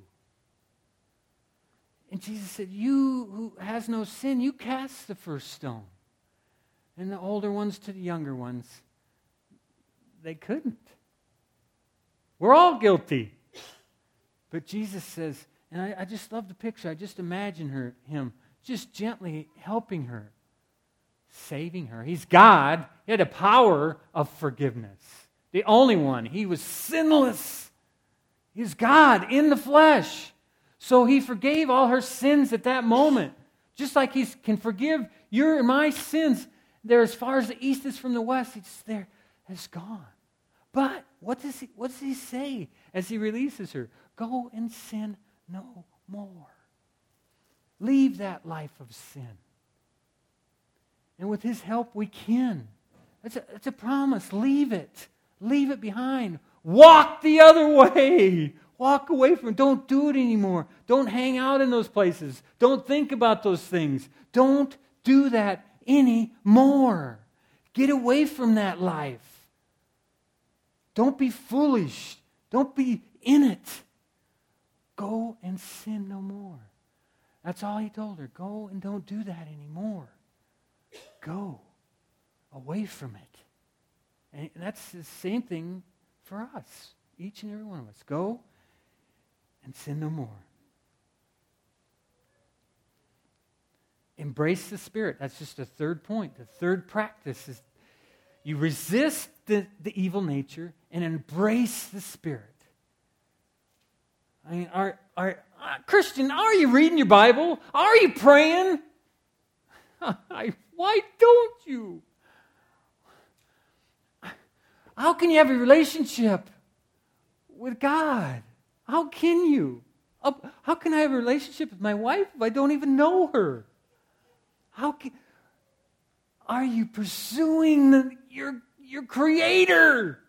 And Jesus said, "You who has no sin, you cast the first stone." And the older ones to the younger ones, they couldn't. We're all guilty. But Jesus says, and I just love the picture. I just imagine him just gently helping her, saving her. He's God. He had the power of forgiveness. The only one. He was sinless. He's God in the flesh. So he forgave all her sins at that moment. Just like he can forgive your and my sins. They're as far as the east is from the west. It's gone. But what does he say as he releases her? Go and sin no more. Leave that life of sin. And with his help, we can. It's a promise. Leave it. Leave it behind. Walk the other way. Walk away from it. Don't do it anymore. Don't hang out in those places. Don't think about those things. Don't do that anymore. Get away from that life. Don't be foolish. Don't be in it. Go and sin no more. That's all he told her. Go and don't do that anymore. Go away from it. And that's the same thing for us, each and every one of us. Go and sin no more. Embrace the Spirit. That's just the third point. The third practice is you resist the evil nature and embrace the Spirit. I mean, Christian, are you reading your Bible? Are you praying? Why don't you? How can you have a relationship with God? How can you? How can I have a relationship with my wife if I don't even know her? Are you pursuing your Creator?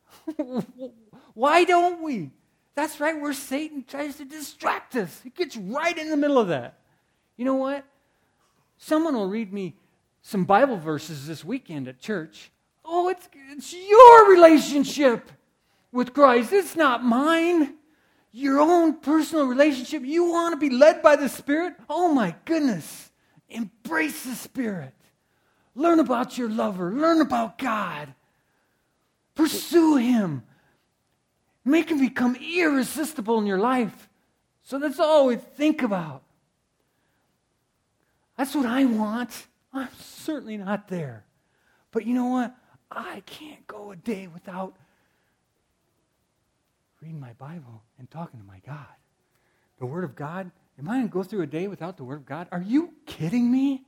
Why don't we? That's right, where Satan tries to distract us. He gets right in the middle of that. You know what? Someone will read me some Bible verses this weekend at church. Oh, it's your relationship with Christ. It's not mine. Your own personal relationship. You want to be led by the Spirit? Oh my goodness. Embrace the Spirit. Learn about your lover. Learn about God. Pursue Him. Make Him become irresistible in your life. So that's all we think about. That's what I want. I'm certainly not there. But you know what? I can't go a day without reading my Bible and talking to my God. The Word of God. Am I going to go through a day without the Word of God? Are you kidding me?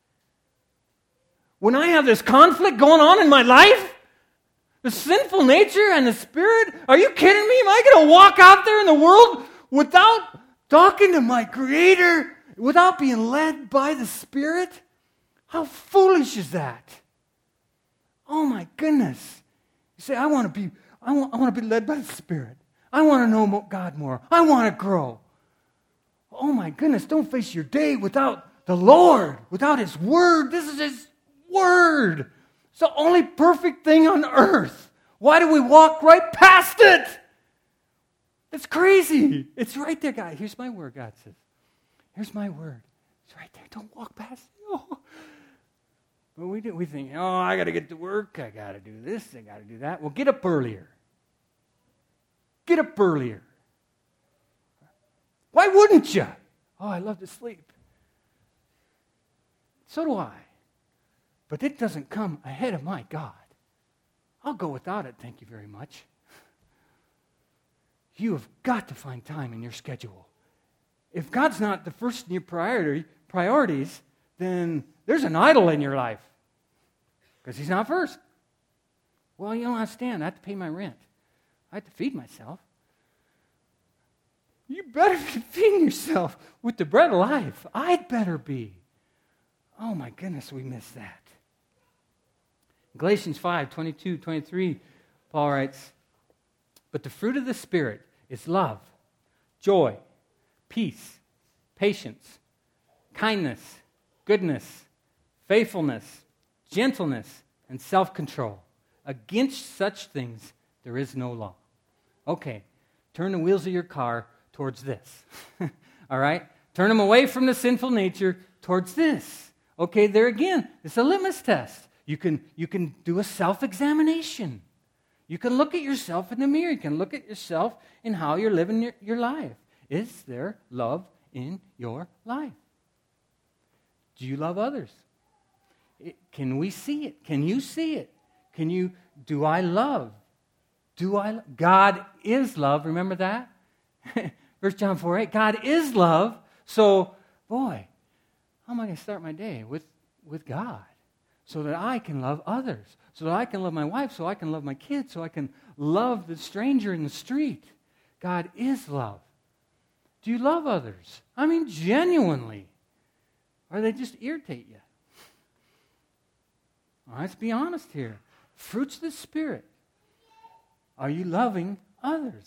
When I have this conflict going on in my life, the sinful nature and the Spirit, are you kidding me? Am I going to walk out there in the world without talking to my Creator without being led by the Spirit? How foolish is that? Oh my goodness. You say, I want to be led by the Spirit. I want to know God more. I want to grow. Oh my goodness, don't face your day without the Lord, without His Word. This is His Word. It's the only perfect thing on earth. Why do we walk right past it? It's crazy. It's right there, God. Here's my word, God says. Here's my word. It's right there. Don't walk past it. Oh. But we think, oh, I got to get to work. I got to do this. I got to do that. Well, get up earlier. Get up earlier. Why wouldn't you? Oh, I love to sleep. So do I. But it doesn't come ahead of my God. I'll go without it, thank you very much. You have got to find time in your schedule. If God's not the first in your priorities, then there's an idol in your life. Because He's not first. Well, you don't understand. I have to pay my rent. I have to feed myself. You better be feeding yourself with the bread of life. I'd better be. Oh my goodness, we miss that. Galatians 5:22-23, Paul writes, but the fruit of the Spirit is love, joy, peace, patience, kindness, goodness, faithfulness, gentleness, and self-control. Against such things there is no law. Okay, turn the wheels of your car towards this. All right? Turn them away from the sinful nature towards this. Okay, there again, it's a litmus test. You can do a self-examination. You can look at yourself in the mirror. You can look at yourself in how you're living your life. Is there love in your life? Do you love others? Can we see it? Can you see it? Do I love? God is love. Remember that? 1 John 4:8. God is love. So, boy, how am I going to start my day? With God. So that I can love others. So that I can love my wife. So I can love my kids. So I can love the stranger in the street. God is love. Do you love others? I mean, genuinely. Or they just irritate you? Well, let's be honest here. Fruits of the Spirit. Are you loving others?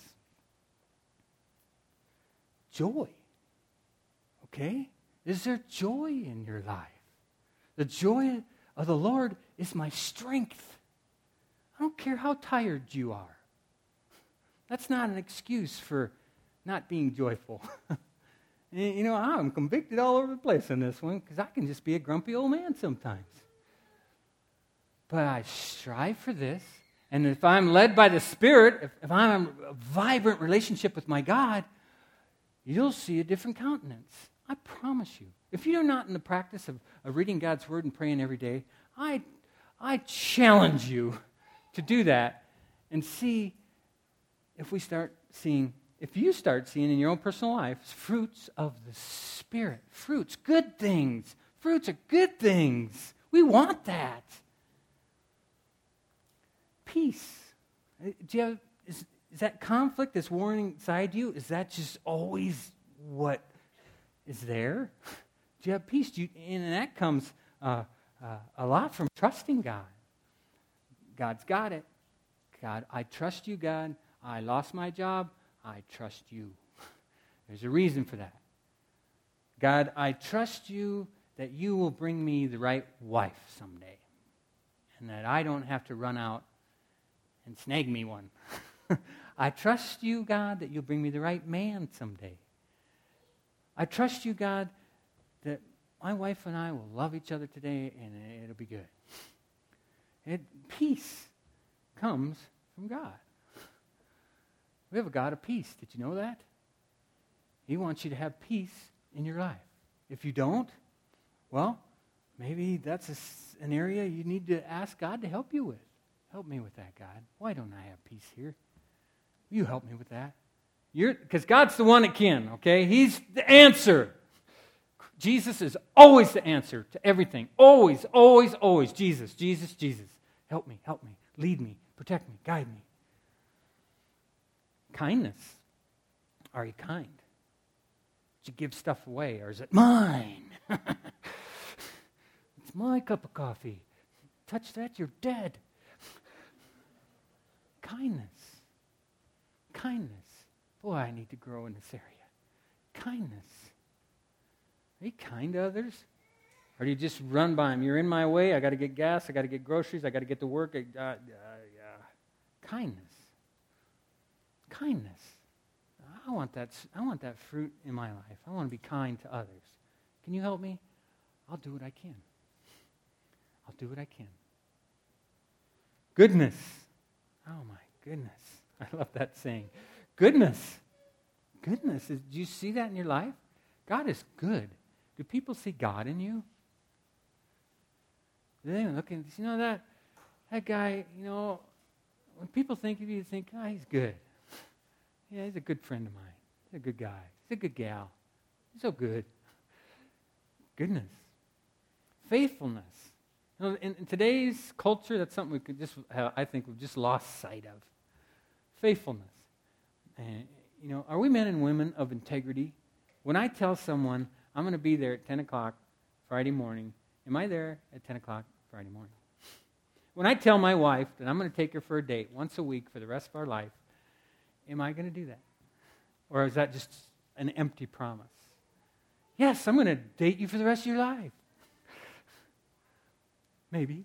Joy. Okay? Is there joy in your life? The joy of the Lord is my strength. I don't care how tired you are. That's not an excuse for not being joyful. You know, I'm convicted all over the place in this one because I can just be a grumpy old man sometimes. But I strive for this. And if I'm led by the Spirit, if I'm in a vibrant relationship with my God, you'll see a different countenance. I promise you. If you're not in the practice of reading God's Word and praying every day, I challenge you to do that and see if you start seeing in your own personal life fruits of the Spirit. Fruits, good things. Fruits are good things. We want that. Peace. Is that conflict that's warring inside you? Is that just always what is there? Do you have peace? And that comes a lot from trusting God. God's got it. God, I trust you, God. I lost my job. I trust you. There's a reason for that. God, I trust you that you will bring me the right wife someday. And that I don't have to run out and snag me one. I trust you, God, that you'll bring me the right man someday. I trust you, God, that my wife and I will love each other today and it'll be good. Peace comes from God. We have a God of peace. Did you know that? He wants you to have peace in your life. If you don't, well, maybe that's an area you need to ask God to help you with. Help me with that, God. Why don't I have peace here? You help me with that. Because God's the one that can, okay? He's the answer. Jesus is always the answer to everything. Always, always, always. Jesus, Jesus, Jesus. Help me, lead me, protect me, guide me. Kindness. Are you kind? you give stuff away, or is it mine? It's my cup of coffee. Touch that, you're dead. Kindness. Kindness. Boy, I need to grow in this area. Kindness. Are you kind to others? Or do you just run by them? You're in my way. I got to get gas. I got to get groceries. I got to get to work. Kindness. Kindness. I want that fruit in my life. I want to be kind to others. Can you help me? I'll do what I can. I'll do what I can. Goodness. Oh my goodness. I love that saying. Goodness. Goodness. Do you see that in your life? God is good. Do people see God in you? Do they look and that guy, when people think of you, think, oh, he's good. Yeah, he's a good friend of mine. He's a good guy. He's a good gal. He's so good. Goodness. Faithfulness. In today's culture, that's something we could I think we've just lost sight of. Faithfulness. And, are we men and women of integrity? When I tell someone, I'm going to be there at 10 o'clock Friday morning, am I there at 10 o'clock Friday morning? When I tell my wife that I'm going to take her for a date once a week for the rest of our life, am I going to do that? Or is that just an empty promise? Yes, I'm going to date you for the rest of your life. Maybe.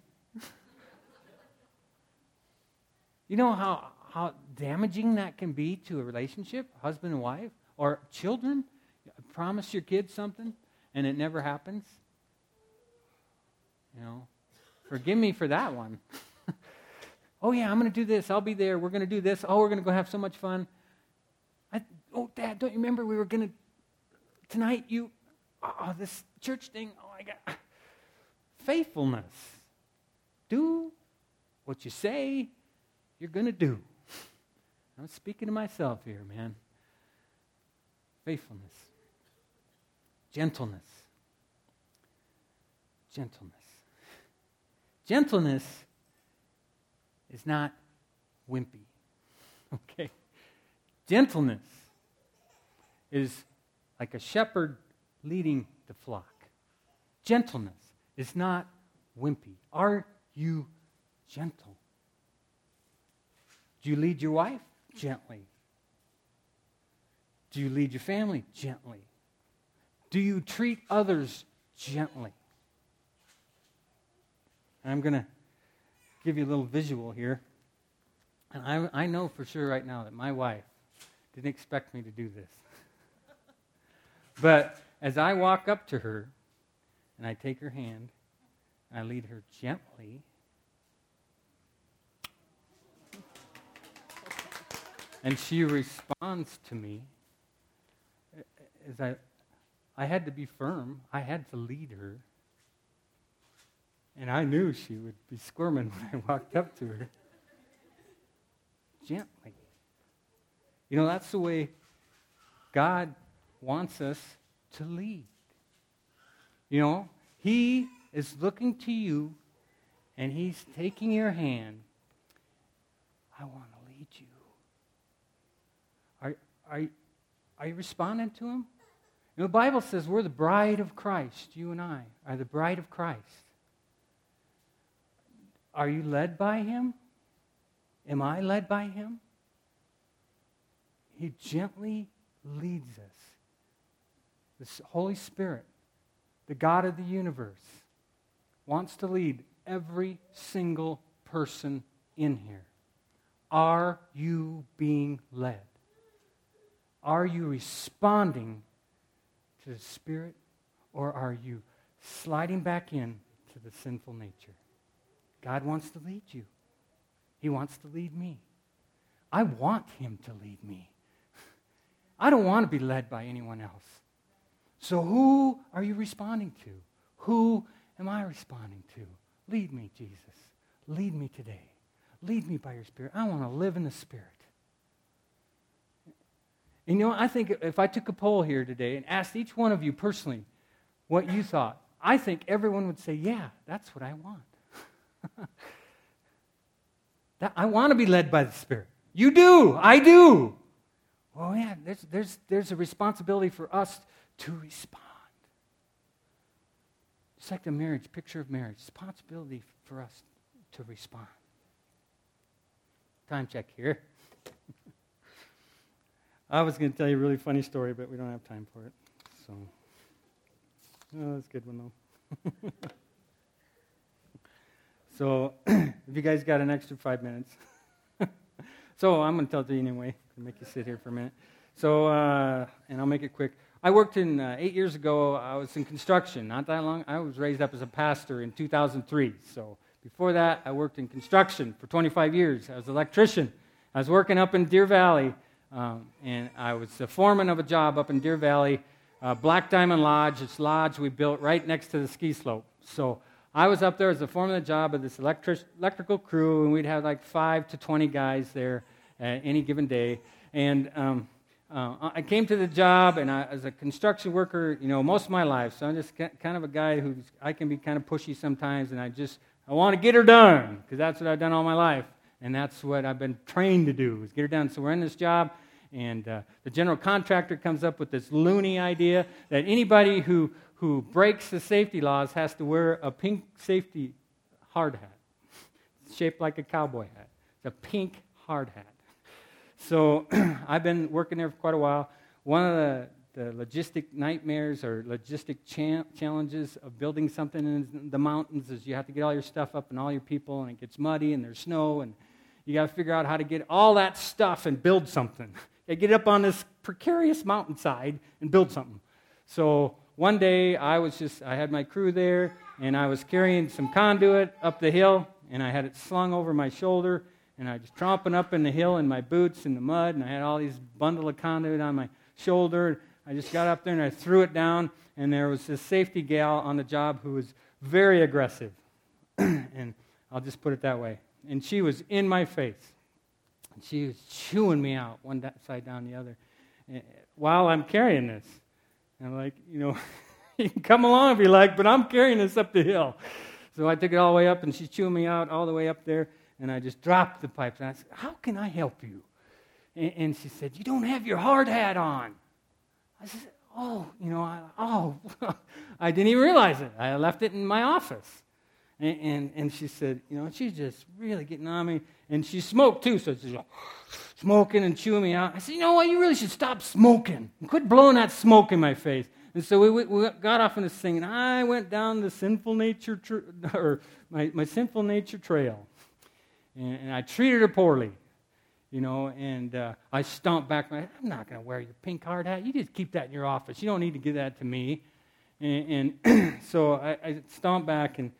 You know how damaging that can be to a relationship, husband and wife, or children? Promise your kids something, and it never happens. Forgive me for that one. Oh, yeah, I'm going to do this. I'll be there. We're going to do this. Oh, we're going to go have so much fun. Dad, don't you remember we were going to, tonight, this church thing, oh, my God. Faithfulness. Do what you say you're going to do. I'm speaking to myself here, man. Faithfulness. Gentleness. Gentleness. Gentleness is not wimpy. Okay? Gentleness is like a shepherd leading the flock. Gentleness is not wimpy. Are you gentle? Do you lead your wife? Gently. Do you lead your family? Gently. Do you treat others gently? And I'm going to give you a little visual here. And I know for sure right now that my wife didn't expect me to do this. But as I walk up to her and I take her hand and I lead her gently, and she responds to me, as I had to be firm. I had to lead her. And I knew she would be squirming when I walked up to her. Gently. That's the way God wants us to lead. He is looking to you, and He's taking your hand. I want to lead you. Are you responding to Him? The Bible says we're the bride of Christ. You and I are the bride of Christ. Are you led by Him? Am I led by Him? He gently leads us. The Holy Spirit, the God of the universe, wants to lead every single person in here. Are you being led? Are you responding to the Spirit, or are you sliding back in to the sinful nature? God wants to lead you. He wants to lead me. I want Him to lead me. I don't want to be led by anyone else. So who are you responding to? Who am I responding to? Lead me, Jesus. Lead me today. Lead me by your Spirit. I want to live in the Spirit. And I think if I took a poll here today and asked each one of you personally what you thought, I think everyone would say, yeah, that's what I want. I want to be led by the Spirit. You do. I do. Well, yeah, there's a responsibility for us to respond. It's like the marriage, picture of marriage. Responsibility for us to respond. Time check here. I was going to tell you a really funny story, but we don't have time for it. So, that's a good one, though. So, if you guys got an extra 5 minutes. So, I'm going to tell it to you anyway. I'll make you sit here for a minute. So, and I'll make it quick. I worked 8 years ago, I was in construction. Not that long. I was raised up as a pastor in 2003. So, before that, I worked in construction for 25 years. I was an electrician. I was working up in Deer Valley, and I was the foreman of a job up in Deer Valley, Black Diamond Lodge. It's a lodge we built right next to the ski slope. So I was up there as the foreman of the job of this electrical crew, and we'd have like 5 to 20 guys there at any given day. And I came to the job, and I was a construction worker, most of my life. So I'm just kind of a guy I can be kind of pushy sometimes, and I want to get her done, because that's what I've done all my life. And that's what I've been trained to do, is get her done. So we're in this job, and the general contractor comes up with this loony idea that anybody who breaks the safety laws has to wear a pink safety hard hat. It's shaped like a cowboy hat. It's a pink hard hat. So I've been working there for quite a while. One of the logistic nightmares or logistic challenges of building something in the mountains is you have to get all your stuff up and all your people, and it gets muddy and there's snow, and you got to figure out how to get all that stuff and build something. You get up on this precarious mountainside and build something. So one day I had my crew there, and I was carrying some conduit up the hill, and I had it slung over my shoulder, and I was tromping up in the hill in my boots in the mud, and I had all these bundle of conduit on my shoulder. I just got up there and I threw it down, and there was this safety gal on the job who was very aggressive. And I'll just put it that way. And she was in my face. And she was chewing me out, one side down the other, while I'm carrying this. And I'm like, you can come along if you like, but I'm carrying this up the hill. So I took it all the way up, and she's chewing me out all the way up there, and I just dropped the pipes. And I said, how can I help you? And she said, you don't have your hard hat on. I said, I didn't even realize it. I left it in my office. And she said, she's just really getting on me. And she smoked too, so she's smoking and chewing me out. I said, you know what, you really should stop smoking and quit blowing that smoke in my face. And so we got off on this thing, and I went down the sinful nature, my sinful nature trail. And I treated her poorly. And I stomped back. I'm not going to wear your pink hard hat. You just keep that in your office. You don't need to give that to me. And so I stomped back, and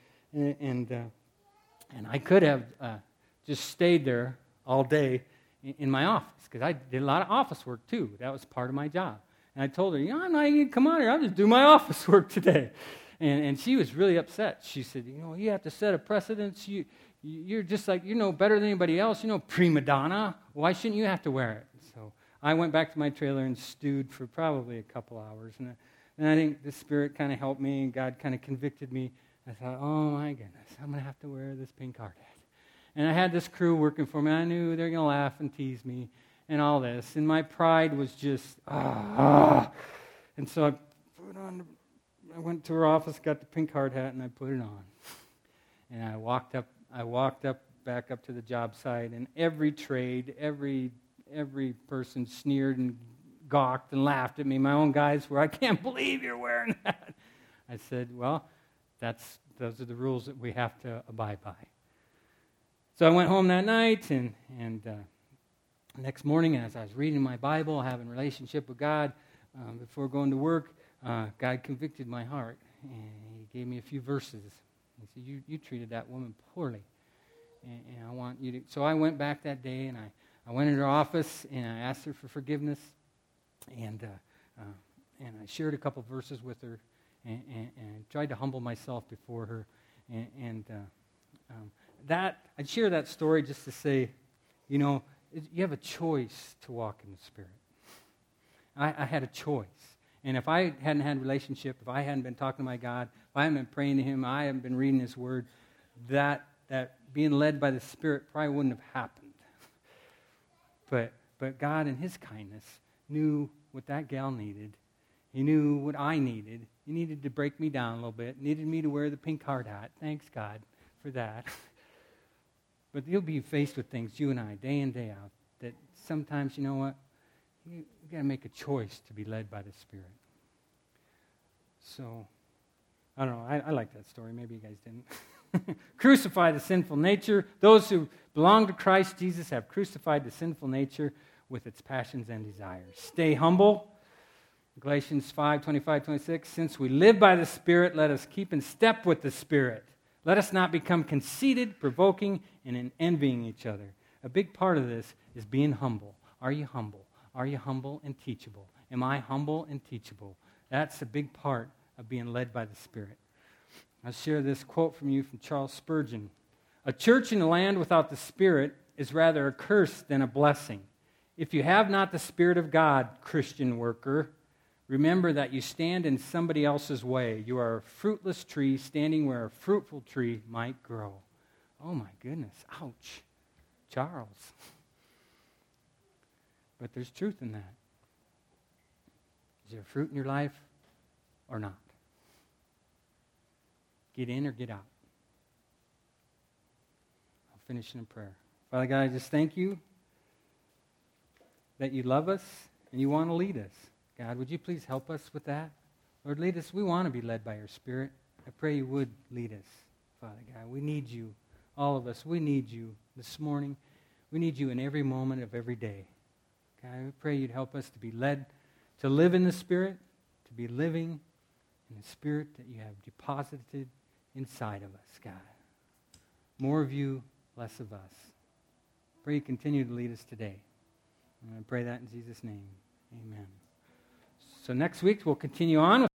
I could have just stayed there all day in my office, because I did a lot of office work too. That was part of my job. And I told her, I'm not even going to come out here. I'll just do my office work today. And she was really upset. She said, you have to set a precedence. You're just like, better than anybody else. Prima donna. Why shouldn't you have to wear it? So I went back to my trailer and stewed for probably a couple hours. And I think the Spirit kind of helped me, and God kind of convicted me. I thought, oh, my goodness, I'm going to have to wear this pink hard hat. And I had this crew working for me. I knew they were going to laugh and tease me and all this. And my pride was just, And so I went to her office, got the pink hard hat, and I put it on. And I walked up back up to the job site, and every trade, every person sneered and gawked and laughed at me. My own guys were, I can't believe you're wearing that. I said, well, those are the rules that we have to abide by. So I went home that night, and next morning, as I was reading my Bible, having a relationship with God, before going to work, God convicted my heart, and He gave me a few verses. He said, you treated that woman poorly, and I want you to. So I went back that day, and I went in her office, and I asked her for forgiveness, and I shared a couple verses with her, and tried to humble myself before her, that I'd share that story just to say, you have a choice to walk in the Spirit. I had a choice. And if I hadn't had a relationship, if I hadn't been talking to my God, if I hadn't been praying to Him, I hadn't been reading His Word, that being led by the Spirit probably wouldn't have happened. But God in His kindness knew what that gal needed, He knew what I needed. He needed to break me down a little bit. Needed me to wear the pink hard hat. Thanks, God, for that. But you'll be faced with things, you and I, day in, day out, that sometimes, you know what? You got to make a choice to be led by the Spirit. So, I don't know. I like that story. Maybe you guys didn't. Crucify the sinful nature. Those who belong to Christ Jesus have crucified the sinful nature with its passions and desires. Stay humble. Galatians 5:25-26. Since we live by the Spirit, let us keep in step with the Spirit. Let us not become conceited, provoking, and envying each other. A big part of this is being humble. Are you humble? Are you humble and teachable? Am I humble and teachable? That's a big part of being led by the Spirit. I'll share this quote from you from Charles Spurgeon. A church in a land without the Spirit is rather a curse than a blessing. If you have not the Spirit of God, Christian worker, remember that you stand in somebody else's way. You are a fruitless tree standing where a fruitful tree might grow. Oh my goodness, ouch. Charles. But there's truth in that. Is there fruit in your life or not? Get in or get out? I'll finish in a prayer. Father God, I just thank you that you love us and you want to lead us. God, would you please help us with that? Lord, lead us. We want to be led by your Spirit. I pray you would lead us, Father God. We need you, all of us. We need you this morning. We need you in every moment of every day. God, I pray you'd help us to be led, to live in the Spirit, to be living in the Spirit that you have deposited inside of us, God. More of you, less of us. Pray you continue to lead us today. And I pray that in Jesus' name. Amen. So next week we'll continue on with